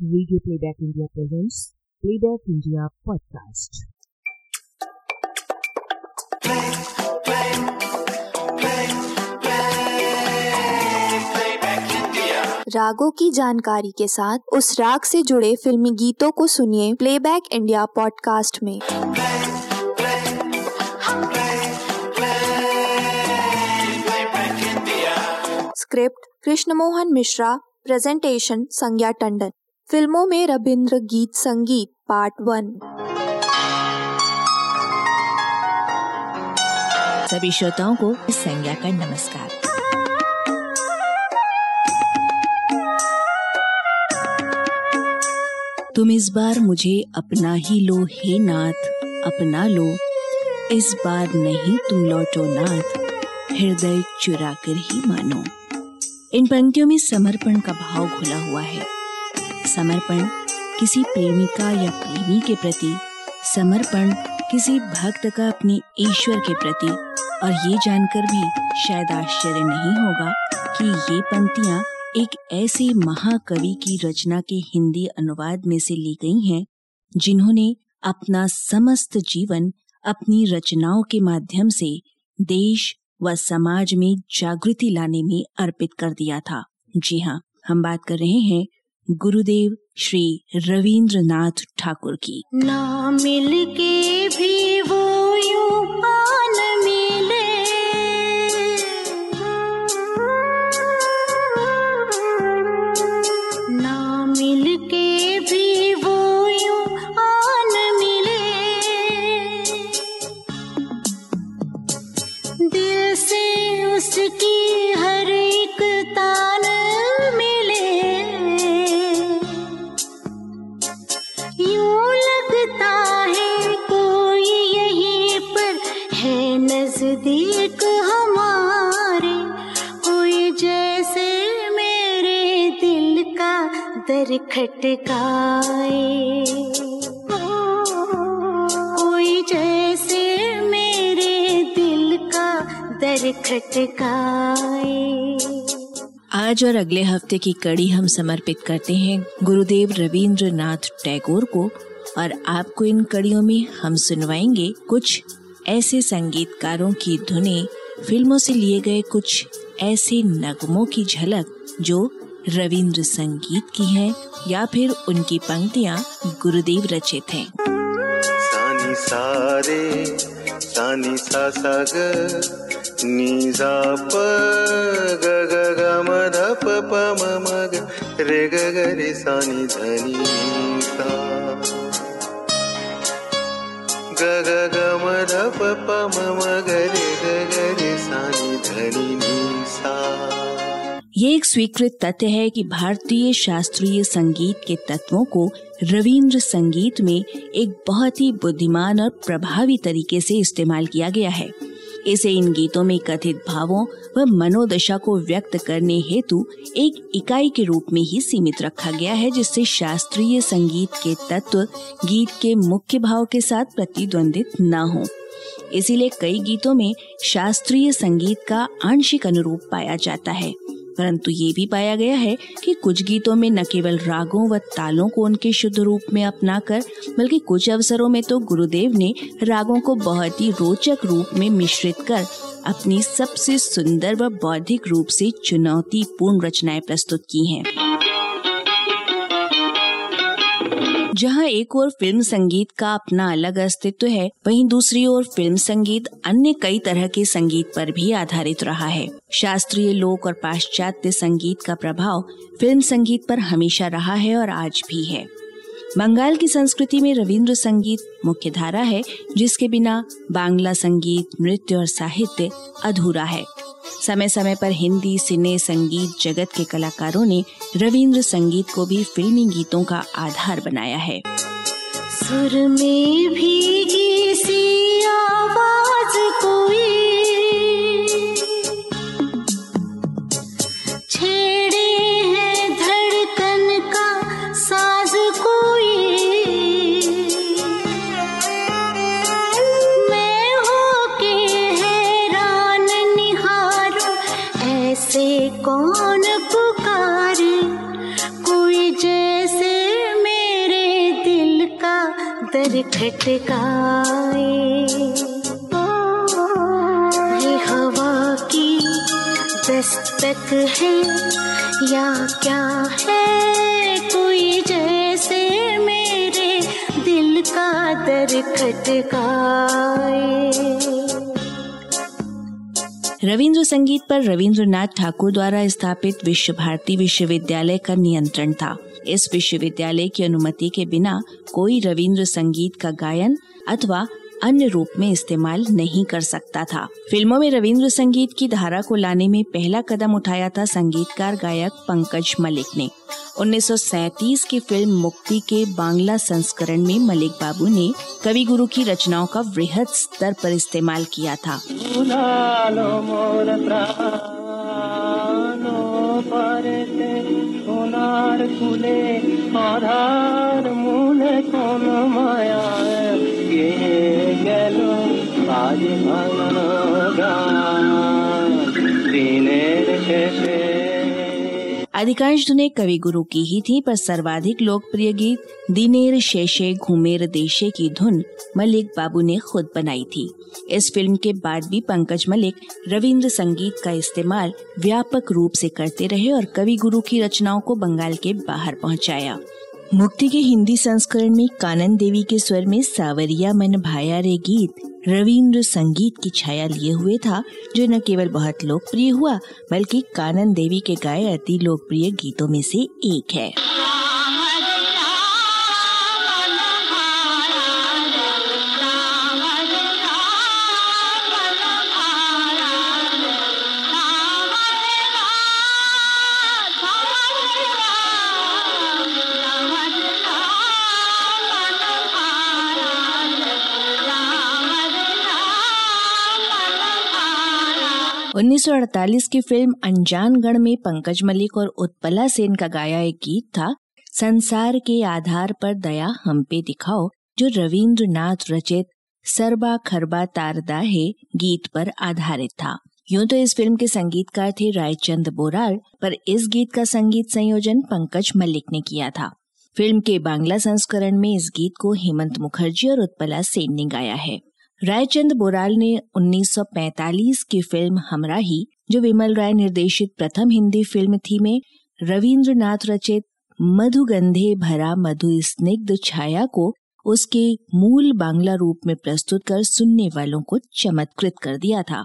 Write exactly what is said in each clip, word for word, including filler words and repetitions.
Radio Playback India presents Playback India podcast. Play, play, play, play, Playback India. रागों की जानकारी के साथ उस राग से जुड़े फिल्मी गीतों को सुनिए प्लेबैक इंडिया पॉडकास्ट में। Play, play, play, play, Playback India. Script Krishna Mohan Mishra, presentation Sangya Tandon. फिल्मों में रविंद्र गीत संगीत पार्ट वन। सभी श्रोताओं को संज्ञा का नमस्कार। तुम इस बार मुझे अपना ही लो हे नाथ, अपना लो इस बार नहीं तुम लौटो नाथ, हृदय चुरा कर ही मानो। इन पंक्तियों में समर्पण का भाव घुला हुआ है। समर्पण किसी प्रेमिका या प्रेमी के प्रति, समर्पण किसी भक्त का अपने ईश्वर के प्रति। और ये जानकर भी शायद आश्चर्य नहीं होगा कि ये पंक्तियां एक ऐसे महाकवि की रचना के हिंदी अनुवाद में से ली गई हैं, जिन्होंने अपना समस्त जीवन अपनी रचनाओं के माध्यम से देश व समाज में जागृति लाने में अर्पित कर दिया था। जी हाँ, हम बात कर रहे हैं गुरुदेव श्री रवींद्रनाथ ठाकुर की। ना मिल के भी वो यूं पान मिले, ना मिल के भी वो यूं पान मिले, दिल से उसकी हर एक तान मिले, यूं लगता है कोई यहीं पर है नजदीक हमारे, कोई जैसे मेरे दिल का दर खटकाए, कोई जैसे मेरे दिल का दर खटकाए। आज और अगले हफ्ते की कड़ी हम समर्पित करते हैं गुरुदेव रवींद्रनाथ टैगोर को, और आपको इन कड़ियों में हम सुनवाएंगे कुछ ऐसे संगीतकारों की धुनें, फिल्मों से लिए गए कुछ ऐसे नगमों की झलक जो रवींद्र संगीत की हैं या फिर उनकी पंक्तियां गुरुदेव रचित हैं। सानी सारे सानी सा सा ग नी सा प ग ग ग म ध प प म म ग रे ग ग रे सानी धनी नी सा ग ग ग म ध प प म म ग रे ग ग रे सानी धनी नी सा। ये एक स्वीकृत तथ्य है कि भारतीय शास्त्रीय संगीत के तत्वों को रवींद्र संगीत में एक बहुत ही बुद्धिमान और प्रभावी तरीके से इस्तेमाल किया गया है। इसे इन गीतों में कथित भावों व मनोदशा को व्यक्त करने हेतु एक इकाई के रूप में ही सीमित रखा गया है, जिससे शास्त्रीय संगीत के तत्व गीत के मुख्य भाव के साथ प्रतिद्वंदित न हो। इसीलिए कई गीतों में शास्त्रीय संगीत का आंशिक अनुरूप पाया जाता है, परंतु ये भी पाया गया है कि कुछ गीतों में न केवल रागों व तालों को उनके शुद्ध रूप में अपनाकर, बल्कि कुछ अवसरों में तो गुरुदेव ने रागों को बहुत ही रोचक रूप में मिश्रित कर अपनी सबसे सुंदर व बौद्धिक रूप से चुनौतीपूर्ण रचनाएं प्रस्तुत की हैं। जहाँ एक ओर फिल्म संगीत का अपना अलग अस्तित्व है, वहीं दूसरी ओर फिल्म संगीत अन्य कई तरह के संगीत पर भी आधारित रहा है। शास्त्रीय, लोक और पाश्चात्य संगीत का प्रभाव फिल्म संगीत पर हमेशा रहा है और आज भी है। बंगाल की संस्कृति में रवींद्र संगीत मुख्य धारा है, जिसके बिना बांग्ला संगीत, नृत्य और साहित्य अधूरा है। समय समय पर हिंदी सिने संगीत जगत के कलाकारों ने रवींद्र संगीत को भी फिल्मी गीतों का आधार बनाया है। सुर में भीगी सी आवाज कोई छेड़े है धड़कन का साज कोई, मैं होके हैरान निहारूं ऐसे कौन पुकारे, कोई जैसे दर खटकाए। ये हवा की दस्तक है या क्या है, कोई जैसे मेरे दिल का दर खटकाए। रविंद्र संगीत पर रविंद्रनाथ ठाकुर द्वारा स्थापित विश्व भारती विश्वविद्यालय का नियंत्रण था। इस विश्वविद्यालय की अनुमति के बिना कोई रविंद्र संगीत का गायन अथवा अन्य रूप में इस्तेमाल नहीं कर सकता था। फिल्मों में रविंद्र संगीत की धारा को लाने में पहला कदम उठाया था संगीतकार गायक पंकज मलिक ने। उन्नीस सौ सैंतीस की फिल्म मुक्ति के बांग्ला संस्करण में मलिक बाबू ने कवि गुरु की रचनाओं का वृहद स्तर पर इस्तेमाल किया था। अधिकांश धुनें कवि गुरु की ही थी, पर सर्वाधिक लोकप्रिय गीत दिनेर शेषे घूमेर देशे की धुन मलिक बाबू ने खुद बनाई थी। इस फिल्म के बाद भी पंकज मलिक रविंद्र संगीत का इस्तेमाल व्यापक रूप से करते रहे और कवि गुरु की रचनाओं को बंगाल के बाहर पहुंचाया। मुक्ति के हिंदी संस्करण में कानन देवी के स्वर में सावरिया मन भाया रे गीत रविंद्र संगीत की छाया लिए हुए था, जो न केवल बहुत लोकप्रिय हुआ बल्कि कानन देवी के गाए अति लोकप्रिय गीतों में से एक है। उन्नीस सौ अड़तालीस की फिल्म अनजान गढ़ में पंकज मलिक और उत्पला सेन का गाया एक गीत था, संसार के आधार पर दया हम पे दिखाओ, जो रविंद्रनाथ रचित सरबा खरबा तारदा है गीत पर आधारित था। यूं तो इस फिल्म के संगीतकार थे रायचंद बोराल, पर इस गीत का संगीत संयोजन पंकज मलिक ने किया था। फिल्म के बांग्ला संस्करण में इस गीत को हेमंत मुखर्जी और उत्पला सेन ने गाया है। रायचंद बोराल ने उन्नीस सौ पैंतालीस की फिल्म हमराही, जो विमल राय निर्देशित प्रथम हिंदी फिल्म थी, में रविंद्रनाथ रचित मधुगंधे भरा मधु स्निग्ध छाया को उसके मूल बांग्ला रूप में प्रस्तुत कर सुनने वालों को चमत्कृत कर दिया था।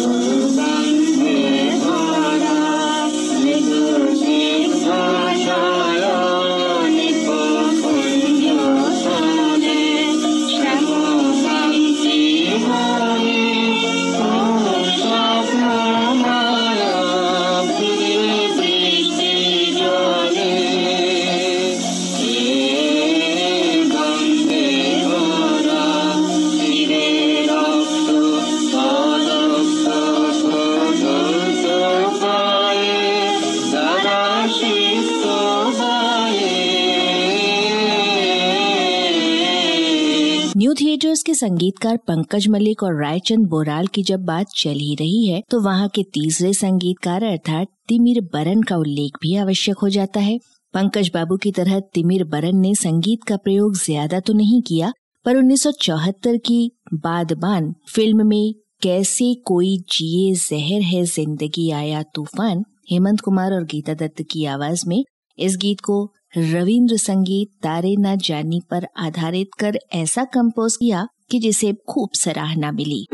न्यू थिएटर्स के संगीतकार पंकज मलिक और रायचंद बोराल की जब बात चल ही रही है, तो वहाँ के तीसरे संगीतकार अर्थात तिमिर बरन का उल्लेख भी आवश्यक हो जाता है। पंकज बाबू की तरह तिमिर बरन ने संगीत का प्रयोग ज्यादा तो नहीं किया, पर उन्नीस सौ चौहत्तर की बादबान फिल्म में कैसे कोई जिए जहर है जिंदगी आया तूफान, हेमंत कुमार और गीता दत्त की आवाज में इस गीत को रविंद्र संगीत तारे ना जानी पर आधारित कर ऐसा कंपोज किया कि जिसे खूब सराहना मिली।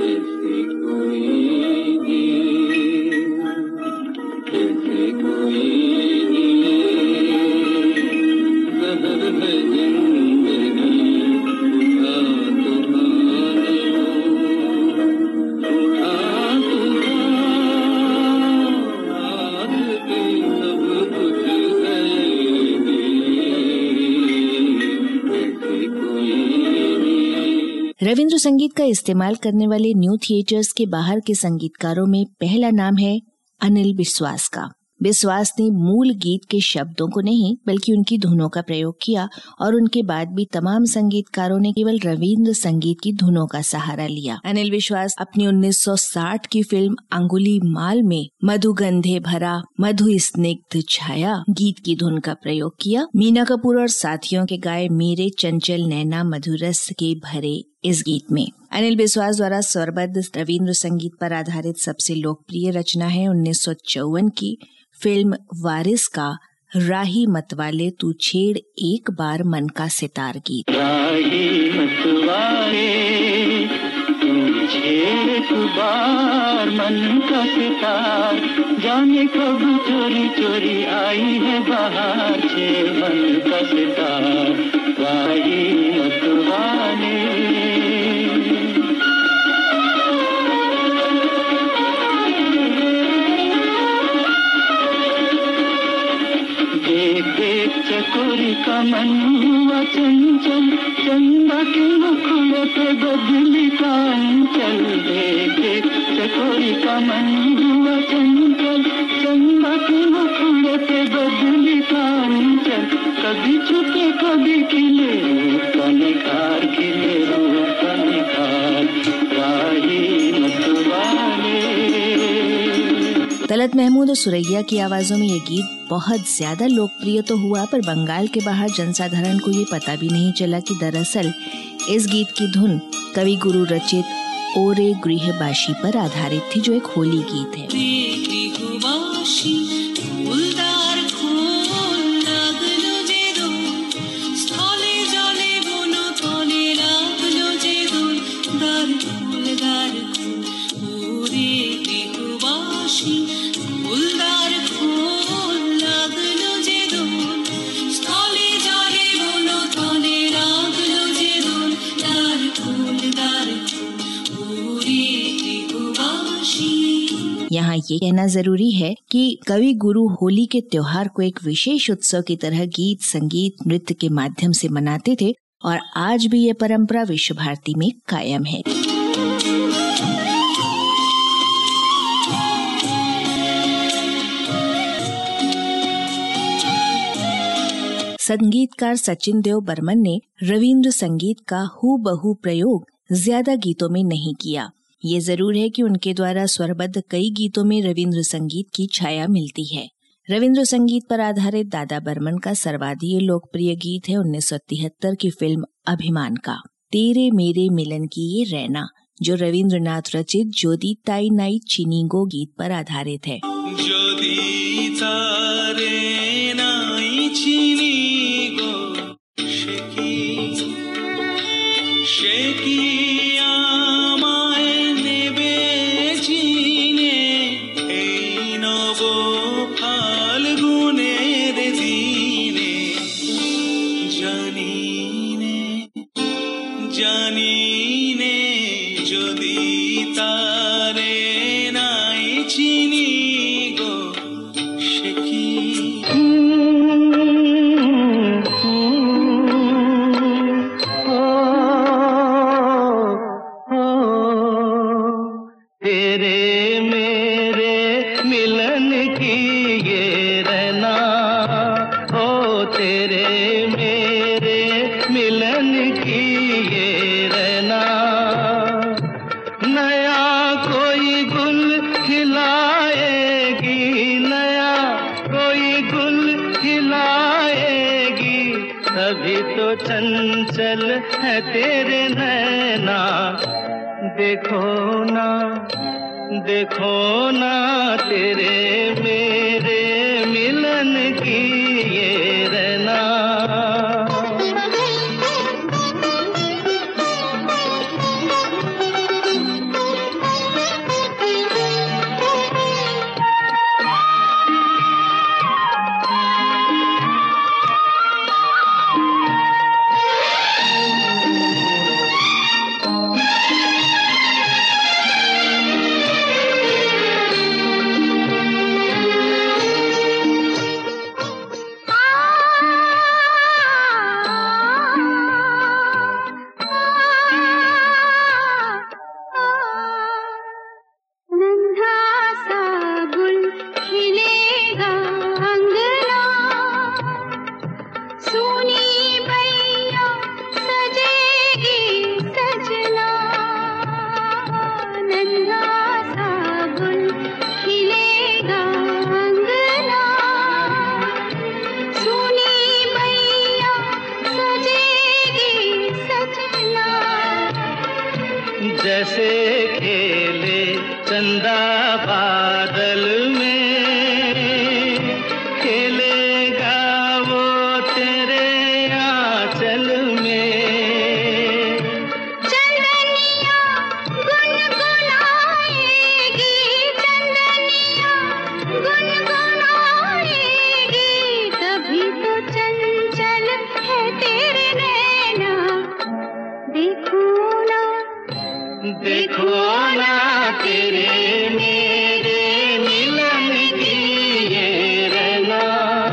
रविंद्र संगीत का इस्तेमाल करने वाले न्यू थिएटर्स के बाहर के संगीतकारों में पहला नाम है अनिल विश्वास का। विश्वास ने मूल गीत के शब्दों को नहीं बल्कि उनकी धुनों का प्रयोग किया और उनके बाद भी तमाम संगीतकारों ने केवल रविंद्र संगीत की धुनों का सहारा लिया। अनिल विश्वास अपनी उन्नीस सौ साठ की फिल्म अंगुली माल में मधुगंधे भरा मधु स्निग्ध छाया गीत की धुन का प्रयोग किया। मीना कपूर और साथियों के गाए मेरे चंचल नैना मधुरस के भरे इस गीत में अनिल विश्वास द्वारा स्वरबद्ध रविंद्र संगीत पर आधारित सबसे लोकप्रिय रचना है उन्नीस सौ चौवन की फिल्म वारिस का राही मतवाले तू छेड़ एक बार मन का सितार गीत। राही मतवाले तू छेड़ एक बार मन का सितार, जाने कब चोरी चोरी आई है बाहर छे मन का सितार। राही मतवाले चकोरी का मन हुआ चंचल, चंदा के मुखड़े पे बदली का अंचल। देख देख चकोरी का मन हुआ चंचल, चंदा के मुखड़े पे बदली का अंचल। कभी छुपे कभी खिले रूप का निखार, खिले रूप का निखार। राही मतवाले। तलत महमूद और सुरैया की आवाजों में ये गीत बहुत ज्यादा लोकप्रिय तो हुआ, पर बंगाल के बाहर जनसाधारण को ये पता भी नहीं चला कि दरअसल इस गीत की धुन कवि गुरु रचित ओरे गृहबाशी पर आधारित थी, जो एक होली गीत है। यहाँ ये कहना जरूरी है कि कवि गुरु होली के त्योहार को एक विशेष उत्सव की तरह गीत संगीत नृत्य के माध्यम से मनाते थे और आज भी ये परंपरा विश्व भारती में कायम है। संगीतकार सचिन देव बर्मन ने रविंद्र संगीत का हूबहू प्रयोग ज्यादा गीतों में नहीं किया। ये जरूर है कि उनके द्वारा स्वरबद्ध कई गीतों में रविंद्र संगीत की छाया मिलती है। रविंद्र संगीत पर आधारित दादा बर्मन का सर्वाधिक लोकप्रिय गीत है उन्नीस सौ तिहत्तर की फिल्म अभिमान का तेरे मेरे मिलन की ये रैना, जो रविंद्रनाथ रचित जोदी ताई नाई चिनीगो गीत पर आधारित है। जोदी तारे नाई चिनीगो शेकी शेकी चंचल है तेरे नैना, देखो ना देखो ना तेरे मेरे मिलन की ये रैना। चंदा बादल में खेलेगा वो तेरे आंचल में। चंदनिया गुनगुनाएगी, चंदनिया गुनगुनाएगी, तभी तो चंचल है तेरे नैना। देखो ना देखो ना तेरे मेरे मिलन की ये रहना।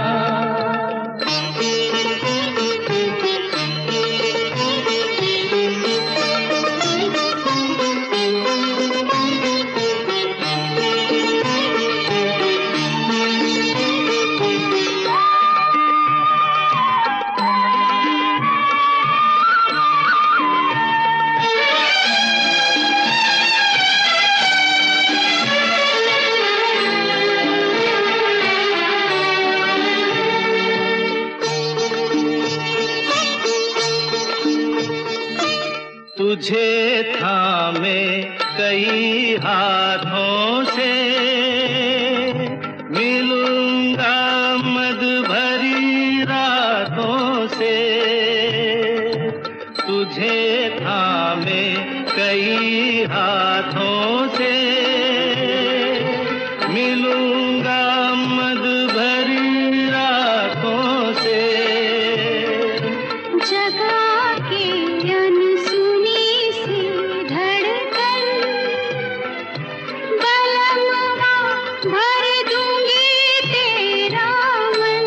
तुझे थामे कई हाथों से मिलूंगा मद भरी रातों से। तुझे थामे कई हाथों से मिलूंगा मद भरी रातों से। जगा के अनसुनी सी धड़कन, बलमवा भर दूंगी तेरा मन।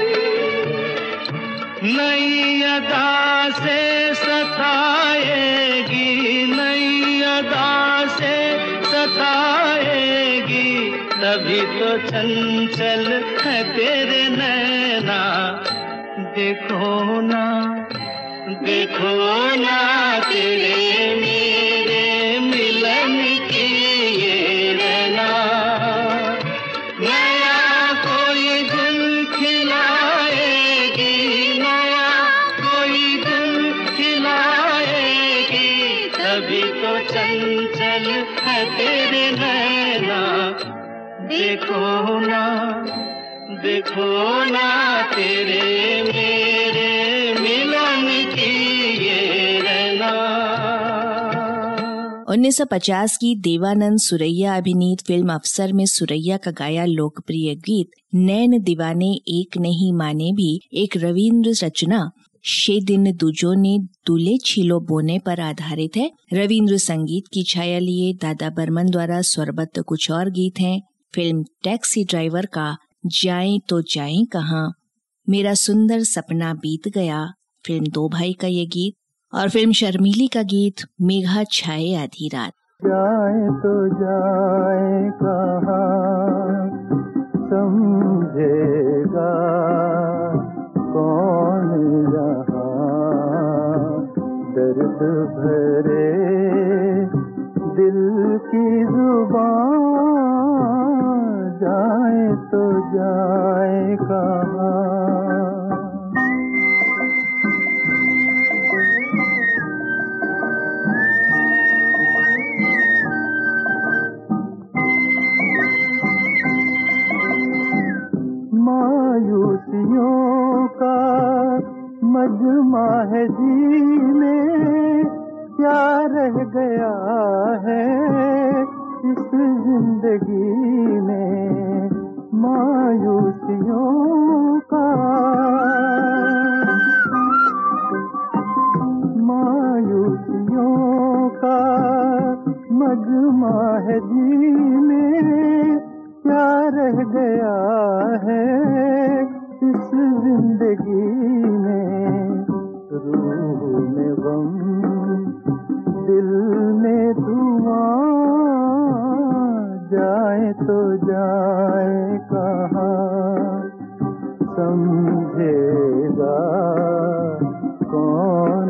नई अदा से सताएगी, नई अदा से सताएगी, तभी तो चंचल है तेरे नैना। देखो ना देखो ना तेरे मेरे मिलन की ये रहना। नया कोई गुल खिलाएगी, नया कोई गुल खिलाएगी, तभी तो चंचल है तेरे नैना। देखो ना देखो ना तेरे मेरे मिलन की ये रहना। उन्नीस सौ पचास की देवानंद सुरैया अभिनीत फिल्म अफसर में सुरैया का गाया लोकप्रिय गीत नैन दीवाने एक नहीं माने भी एक रविंद्र रचना शे दिन दूजों ने दूल्हे छिलो बोने पर आधारित है। रविंद्र संगीत की छाया लिए दादा बर्मन द्वारा स्वरबद्ध कुछ और गीत हैं। फिल्म टैक्सी ड्राइवर का जाएं तो जाएं कहां, मेरा सुंदर सपना बीत गया, फिल्म दो भाई का ये गीत, और फिल्म शर्मीली का गीत मेघा छाए आधी रात। जाए तो जाए कहां, समझेगा कौन यहाँ, दर्द भरे दिल की जुबान, जाए तो जाए कहां। मायूसियों का मजमा है जीने, क्या रह गया है इस जिंदगी में, मायूसियों का मायूसियों का मजमा है जीने, क्या रह गया है इस जिंदगी में, रूह में गम दिल में धुआं, जाए तो जाए कहां, समझेगा कौन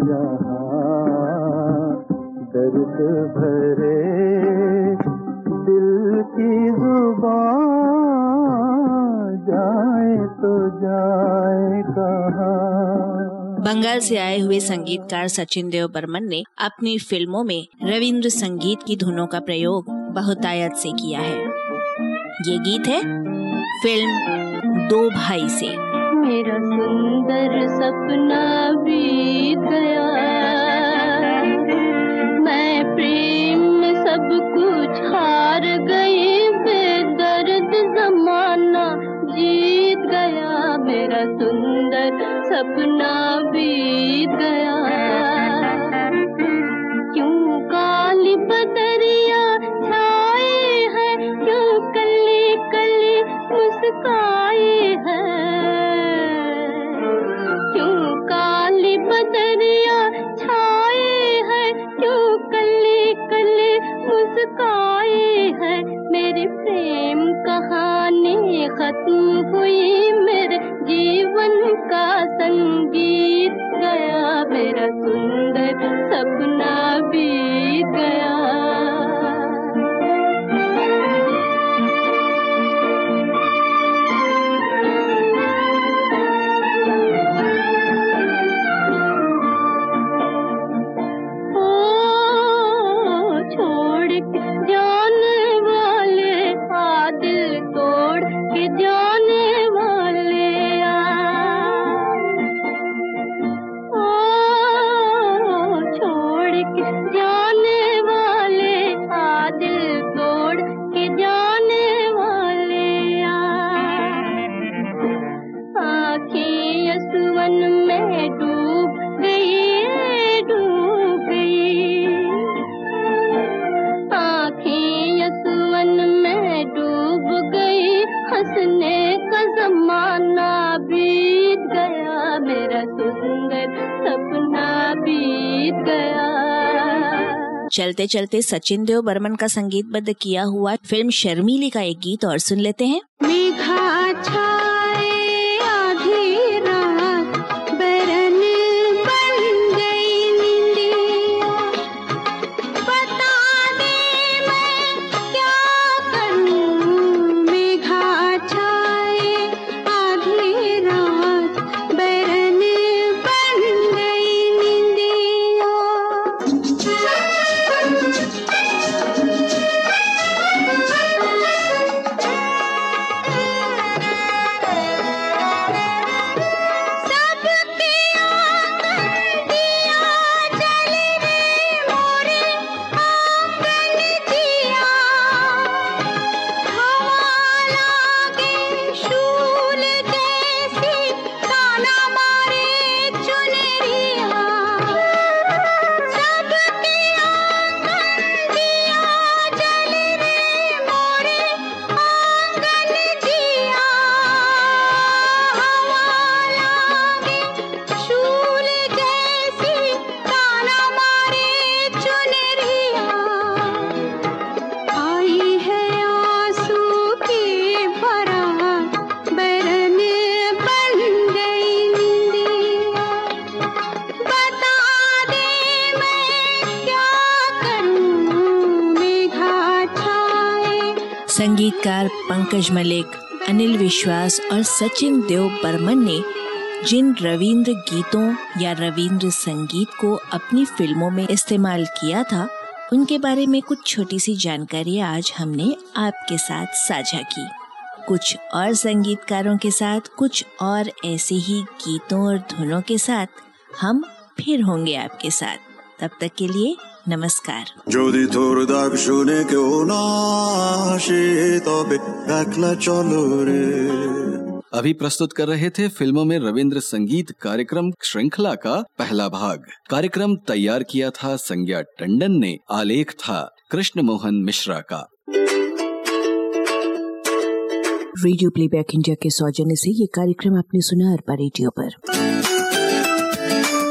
यहाँ, दर्द भरे दिल की जुबान, जाए तो जाए कहां। बंगाल से आए हुए संगीतकार सचिन देव बर्मन ने अपनी फिल्मों में रविंद्र संगीत की धुनों का प्रयोग बहुतायत से किया है। ये गीत है फिल्म दो भाई से। मेरा सुंदर सपना बीत गया, मैं प्रेम में सब कुछ हार गई, बेदर्द जमाना जीत गया, मेरा सुंदर सपना बीत गया। क्यों काली बदरिया छाए है, क्यों कली कली मुस्काए है, क्यों काली बदरिया छाए है, क्यों कली कली मुस्काए है, मेरी प्रेम कहानी खत्म हुई, मेरे जीवन का संगीत गया, मेरा सुंदर सपना बीत गया। चलते चलते सचिन देव बर्मन का संगीतबद्ध किया हुआ फिल्म शर्मीली का एक गीत और सुन लेते हैं। मेघा छाए आधी रात, बरन बन गई निंदिया, बता दे मैं क्या करूं, मेघा छाए आधी रात, बरन बन गई निंदिया। संगीतकार पंकज मलिक, अनिल विश्वास और सचिन देव बर्मन ने जिन रविंद्र गीतों या रविंद्र संगीत को अपनी फिल्मों में इस्तेमाल किया था, उनके बारे में कुछ छोटी सी जानकारी आज हमने आपके साथ साझा की। कुछ और संगीतकारों के साथ, कुछ और ऐसे ही गीतों और धुनों के साथ हम फिर होंगे आपके साथ। तब तक के लिए नमस्कार। যদি তোর ডাক শুনে কেউ না আসে তবে একলা চলো রে। अभी प्रस्तुत कर रहे थे फिल्मों में रविंद्र संगीत कार्यक्रम श्रृंखला का पहला भाग। कार्यक्रम तैयार किया था संज्ञा टंडन ने, आलेख था कृष्ण मोहन मिश्रा का। रेडियो प्लेबैक इंडिया के सौजन्य से ये कार्यक्रम आपने सुना अरबा रेडियो पर।